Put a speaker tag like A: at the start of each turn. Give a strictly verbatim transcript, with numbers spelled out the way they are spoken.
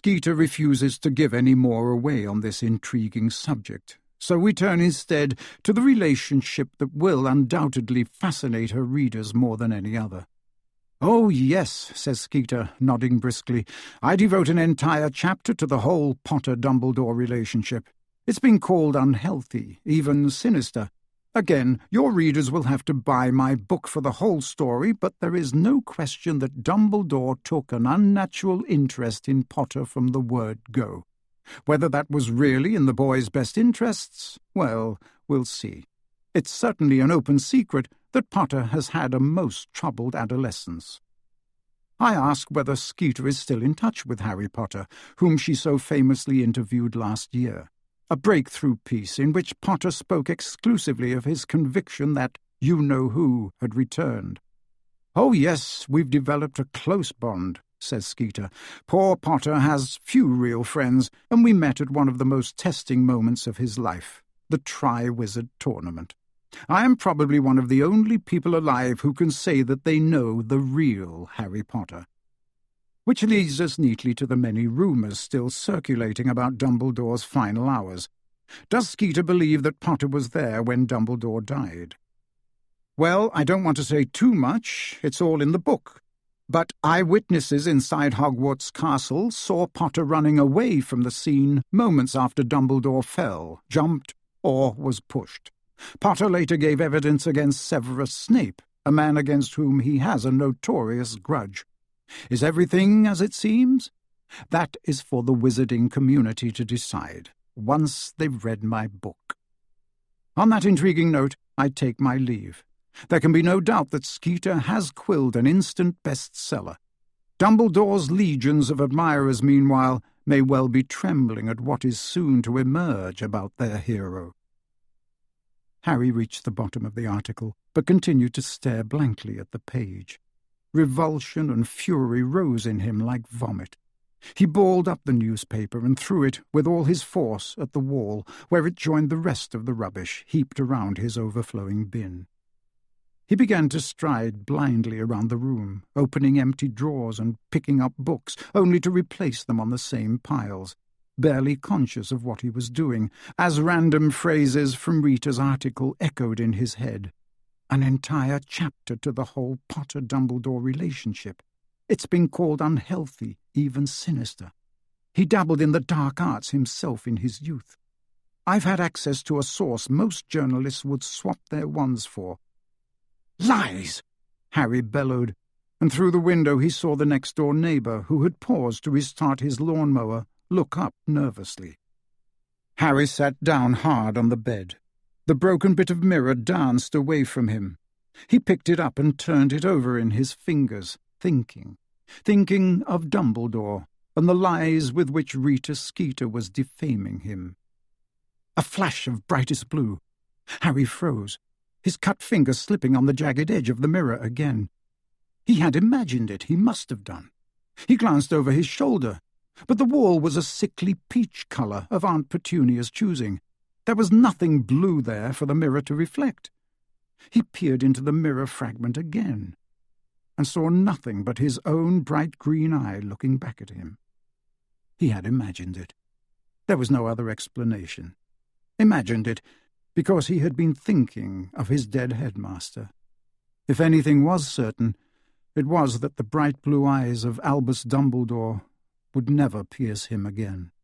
A: Skeeter refuses to give any more away on this intriguing subject, so we turn instead to the relationship that will undoubtedly fascinate her readers more than any other. "Oh, yes," says Skeeter, nodding briskly. "I devote an entire chapter to the whole Potter-Dumbledore relationship. It's been called unhealthy, even sinister. Again, your readers will have to buy my book for the whole story, but there is no question that Dumbledore took an unnatural interest in Potter from the word go. Whether that was really in the boy's best interests, well, we'll see. It's certainly an open secret that Potter has had a most troubled adolescence." I ask whether Skeeter is still in touch with Harry Potter, whom she so famously interviewed last year. A breakthrough piece in which Potter spoke exclusively of his conviction that you-know-who had returned. "Oh, yes, we've developed a close bond," says Skeeter. "Poor Potter has few real friends, and we met at one of the most testing moments of his life, the Tri-Wizard Tournament. I am probably one of the only people alive who can say that they know the real Harry Potter." Which leads us neatly to the many rumours still circulating about Dumbledore's final hours. Does Skeeter believe that Potter was there when Dumbledore died? Well, I don't want to say too much, it's all in the book. But eyewitnesses inside Hogwarts Castle saw Potter running away from the scene moments after Dumbledore fell, jumped, or was pushed. Potter later gave evidence against Severus Snape, a man against whom he has a notorious grudge. Is everything as it seems? That is for the wizarding community to decide, once they've read my book. On that intriguing note, I take my leave. There can be no doubt that Skeeter has quilled an instant bestseller. Dumbledore's legions of admirers, meanwhile, may well be trembling at what is soon to emerge about their hero. Harry reached the bottom of the article, but continued to stare blankly at the page. Revulsion and fury rose in him like vomit. He balled up the newspaper and threw it with all his force at the wall, where it joined the rest of the rubbish heaped around his overflowing bin. He began to stride blindly around the room, opening empty drawers and picking up books, only to replace them on the same piles, barely conscious of what he was doing, as random phrases from Rita's article echoed in his head. An entire chapter to the whole Potter-Dumbledore relationship. It's been called unhealthy, even sinister. He dabbled in the dark arts himself in his youth. I've had access to a source most journalists would swap their wands for. "Lies!" Harry bellowed, and through the window he saw the next-door neighbour, who had paused to restart his lawnmower, look up nervously. Harry sat down hard on the bed. The broken bit of mirror danced away from him. He picked it up and turned it over in his fingers, thinking. Thinking of Dumbledore and the lies with which Rita Skeeter was defaming him. A flash of brightest blue. Harry froze, his cut finger slipping on the jagged edge of the mirror again. He had imagined it, he must have done. He glanced over his shoulder, but the wall was a sickly peach colour of Aunt Petunia's choosing. There was nothing blue there for the mirror to reflect. He peered into the mirror fragment again, and saw nothing but his own bright green eye looking back at him. He had imagined it. There was no other explanation. Imagined it because he had been thinking of his dead headmaster. If anything was certain, it was that the bright blue eyes of Albus Dumbledore would never pierce him again.